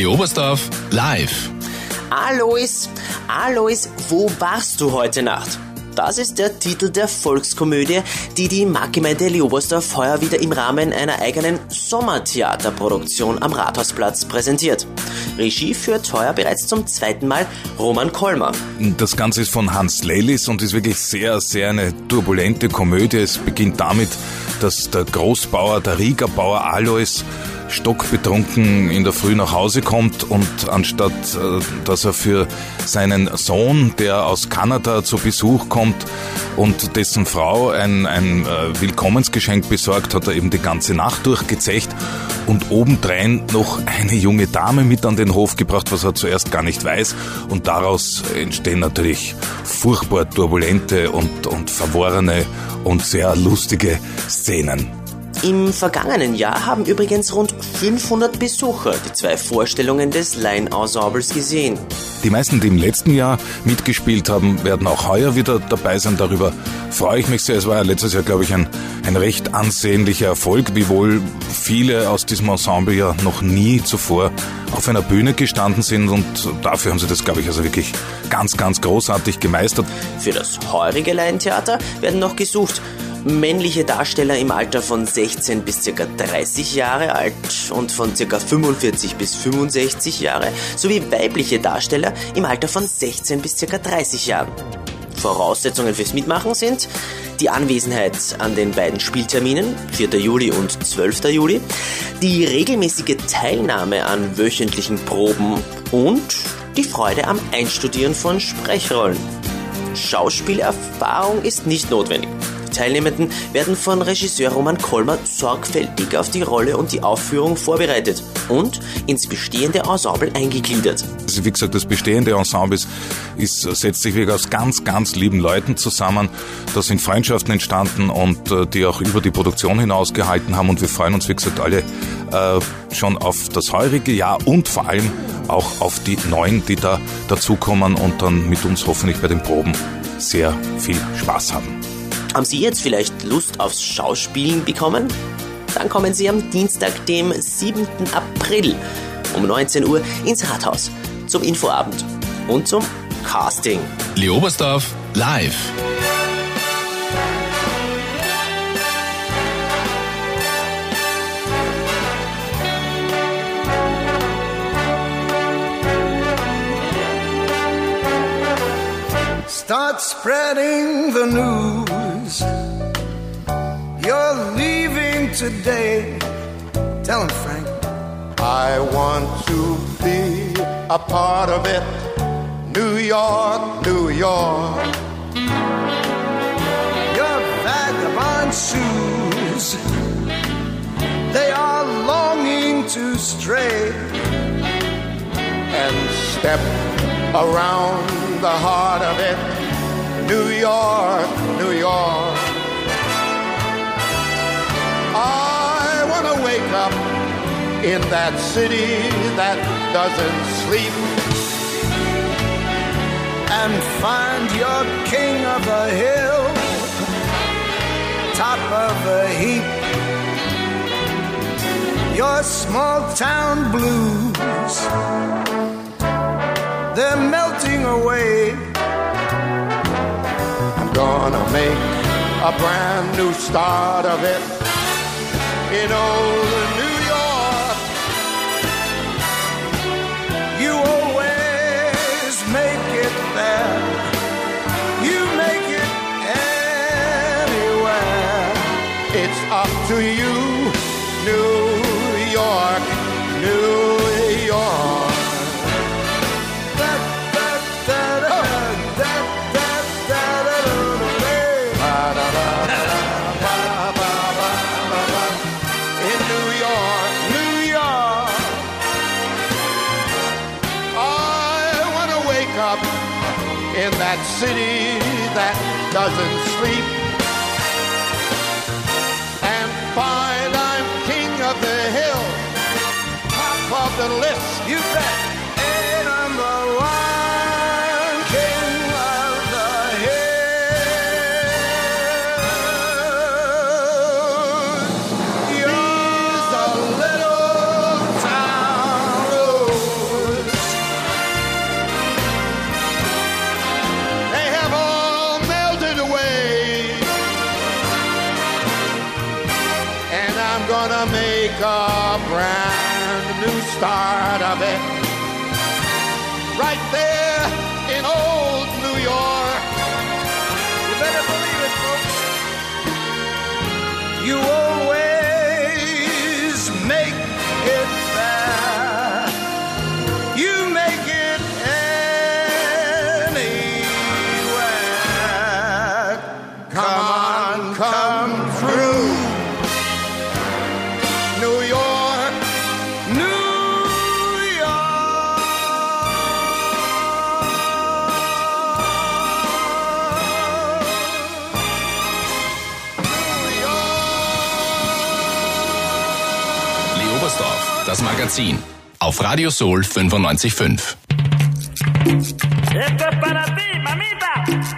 Liebe Oberstdorf, live. Alois, wo warst du heute Nacht? Das ist der Titel der Volkskomödie, die Marktgemeinde Leobersdorf heuer wieder im Rahmen einer eigenen Sommertheaterproduktion am Rathausplatz präsentiert. Regie führt heuer bereits zum zweiten Mal Roman Kollmer. Das Ganze ist von Hans Lellis und ist wirklich sehr, sehr eine turbulente Komödie. Es beginnt damit, dass der Großbauer, der Riegerbauer Alois, stockbetrunken in der Früh nach Hause kommt und anstatt, dass er für seinen Sohn, der aus Kanada zu Besuch kommt und dessen Frau ein Willkommensgeschenk besorgt, hat er eben die ganze Nacht durchgezecht und obendrein noch eine junge Dame mit an den Hof gebracht, was er zuerst gar nicht weiß, und daraus entstehen natürlich furchtbar turbulente und verworrene und sehr lustige Szenen. Im vergangenen Jahr haben übrigens rund 500 Besucher die 2 Vorstellungen des Laienensembles gesehen. Die meisten, die im letzten Jahr mitgespielt haben, werden auch heuer wieder dabei sein. Darüber freue ich mich sehr. Es war ja letztes Jahr, glaube ich, ein recht ansehnlicher Erfolg, wiewohl viele aus diesem Ensemble ja noch nie zuvor auf einer Bühne gestanden sind, und dafür haben sie das, glaube ich, also wirklich ganz, ganz großartig gemeistert. Für das heurige Laientheater werden noch gesucht männliche Darsteller im Alter von 16 bis ca. 30 Jahre alt und von ca. 45 bis 65 Jahre sowie weibliche Darsteller im Alter von 16 bis ca. 30 Jahren. Voraussetzungen fürs Mitmachen sind die Anwesenheit an den beiden Spielterminen, 4. Juli und 12. Juli, die regelmäßige Teilnahme an wöchentlichen Proben und die Freude am Einstudieren von Sprechrollen. Schauspielerfahrung ist nicht notwendig. Die Teilnehmenden werden von Regisseur Roman Kollmer sorgfältig auf die Rolle und die Aufführung vorbereitet und ins bestehende Ensemble eingegliedert. Also wie gesagt, das bestehende Ensemble setzt sich wirklich aus ganz, ganz lieben Leuten zusammen. Da sind Freundschaften entstanden und die auch über die Produktion hinaus gehalten haben, und wir freuen uns, wie gesagt, alle schon auf das heurige Jahr und vor allem auch auf die Neuen, die da dazukommen und dann mit uns hoffentlich bei den Proben sehr viel Spaß haben. Haben Sie jetzt vielleicht Lust aufs Schauspielen bekommen? Dann kommen Sie am Dienstag, dem 7. April um 19 Uhr ins Rathaus zum Infoabend und zum Casting. Leobersdorf, live. Start spreading the news. You're leaving today. Tell him, Frank. I want to be a part of it. New York, New York. Your vagabond shoes, they are longing to stray And step around the heart of it. New York, New York. I want to wake up in that city that doesn't sleep and find your king of the hill, top of the heap. Your small town blues, they're melting away. I'm gonna make a brand new start of it in old New York. You always make it there. You make it anywhere. It's up to you, New York, New York. In New York, New York. I want to wake up in that city that doesn't sleep and find I'm king of the hill, top of the list. You bet. Number one, king of the hill. You're the little town road. I'm gonna make a brand new start of it. Right there in old New York. You better believe it, folks. You always make it fair. You make it anywhere. Come on, come through. New York, New York. New York. Lee Oberstdorf, das Magazin. Auf Radio Soul 95.5. Esto es para ti, mamita.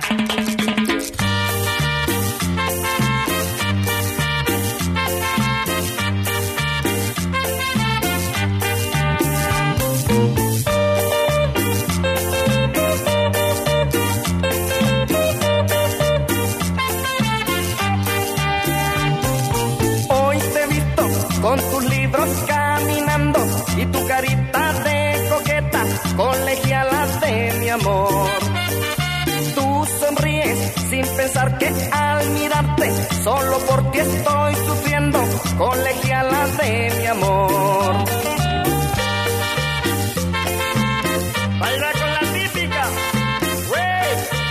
Hoy te he visto con tus libros caminando y tu carita de coqueta, colegiala de mi amor. Tú sonríes sin pensar que al mirarte solo por ti estoy sufriendo, colegiala de mi amor. Baila con la típica. ¡Wey!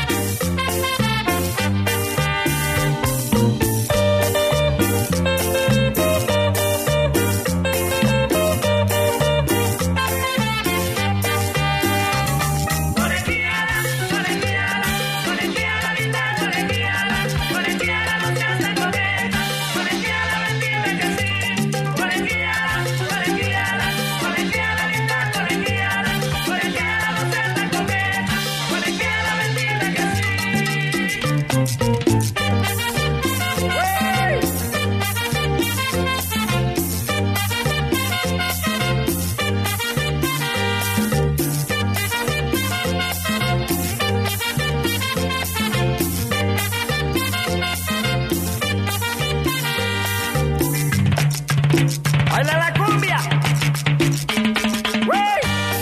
¡Baila la cumbia! ¡Wey!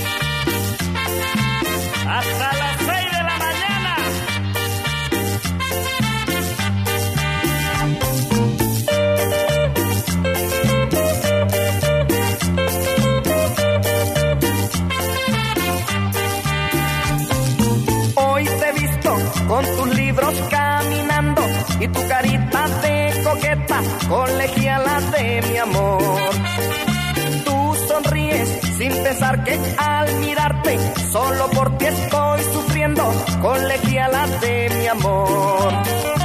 Hasta las 6 de la mañana. Hoy te he visto con tus libros caminando y tu carita de coqueta, colegiala de mi amor. Tú sonríes sin pensar que al mirarte solo por ti estoy sufriendo, colegiala de mi amor.